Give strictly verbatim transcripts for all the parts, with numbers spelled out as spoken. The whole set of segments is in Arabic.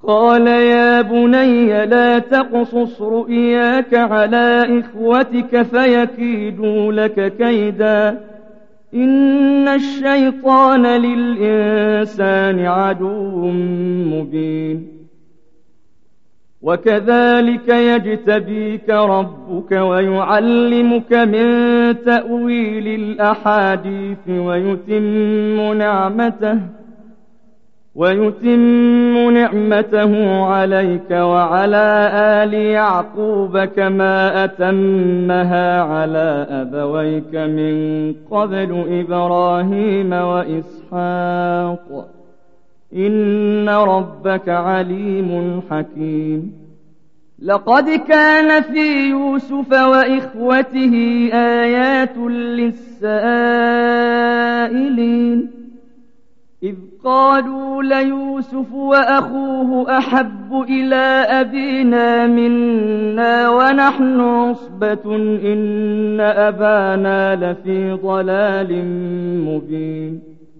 قال يا بني لا تقصص رؤياك على إخوتك فيكيدوا لك كيدا إن الشيطان للإنسان عدو مبين وكذلك يجتبيك ربك ويعلمك من تأويل الأحاديث ويتم نعمته ويتم نعمته عليك وعلى آل يعقوب كما أتمها على أبويك من قبل إبراهيم وإسحاق إن ربك عليم حكيم لقد كان في يوسف وإخوته آيات للسائلين إذ قالوا ليوسف وأخوه أحب إلى أبينا منا ونحن عصبة إن أبانا لفي ضلال مبين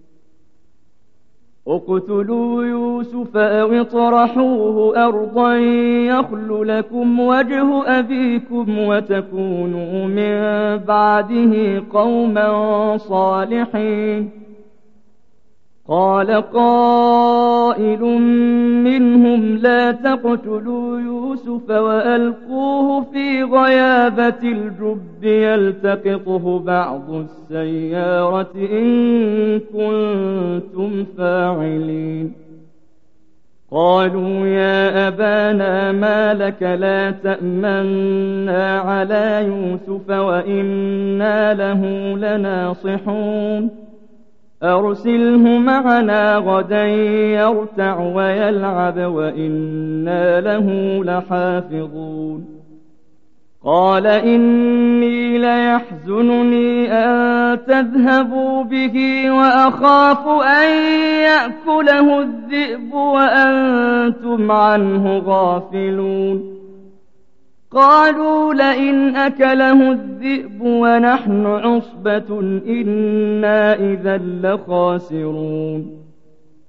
اقتلوا يوسف أو اطرحوه أرضا يخل لكم وجه أبيكم وتكونوا من بعده قوما صالحين قال قائل منهم لا تقتلوا يوسف وألقوه في غيابة الجب يلتقطه بعض السيارة إن كنتم فاعلين قالوا يا أبانا ما لك لا تأمنا على يوسف وإنا له لناصحون أرسله معنا غدا يرتع ويلعب وإنا له لحافظون قال إني ليحزنني أن تذهبوا به وأخاف أن يأكله الذئب وأنتم عنه غافلون قالوا لئن أكله الذئب ونحن عصبة إنا إذا لخاسرون